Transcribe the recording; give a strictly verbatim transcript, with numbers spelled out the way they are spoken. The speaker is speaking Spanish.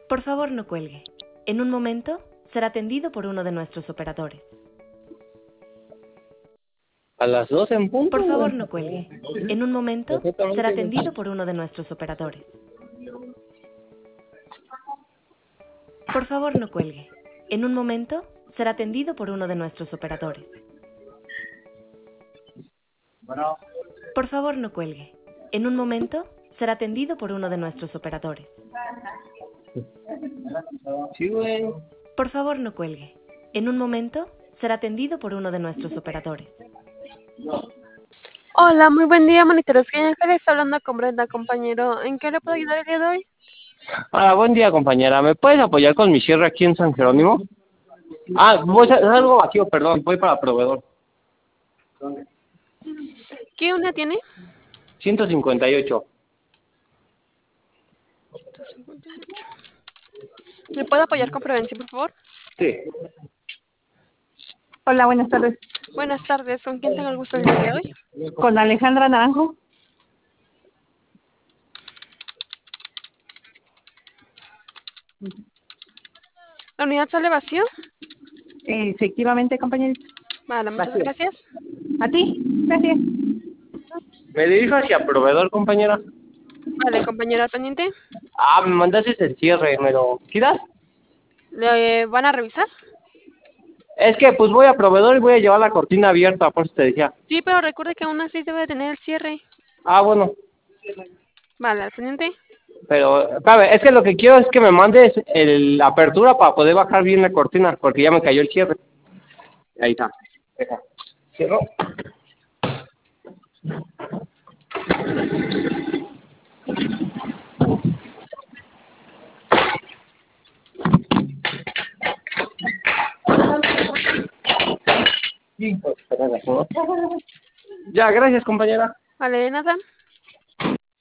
Por favor, no cuelgue. En un momento será atendido por uno de nuestros operadores. A las dos en punto. Por favor, no cuelgue. En un momento será atendido por uno de nuestros operadores. Por favor, no cuelgue. En un momento será atendido por uno de nuestros operadores. Bueno. Por favor, no cuelgue. En un momento será atendido por uno de nuestros operadores. Sí, güey. Por favor, no cuelgue. En un momento será atendido por uno de nuestros operadores. Hola, muy buen día, monitores. ¿Quién está hablando con Brenda, compañero? ¿En qué le puedo ayudar el día de hoy? Hola, buen día, compañera. ¿Me puedes apoyar con mi cierre aquí en San Jerónimo? Ah, voy a, es algo vacío, perdón. Voy para proveedor. ¿Qué una tiene? ciento cincuenta y ocho. ¿Me puede apoyar con prevención, por favor? Sí. Hola, buenas tardes. Buenas tardes. ¿Con quién tengo el gusto el día de hoy? Con Alejandra Naranjo. ¿La unidad sale vacío? Eh, efectivamente, compañerita. Vale, muchas Vacío. gracias. A ti, gracias. Me dirijo hacia proveedor, compañera. Vale, compañera pendiente. Ah, me mandaste el cierre, ¿me lo quitas? ¿Le van a revisar? Es que pues voy a proveedor y voy a llevar la cortina abierta, por eso te decía. Sí, pero recuerde que aún así debe tener el cierre. Ah, bueno. Vale, al pendiente. Pero, espérame, es que lo que quiero es que me mandes el, la apertura para poder bajar bien la cortina, porque ya me cayó el cierre. Ahí está. Deja. Cierro. Ya, gracias, compañera. Vale, de nada.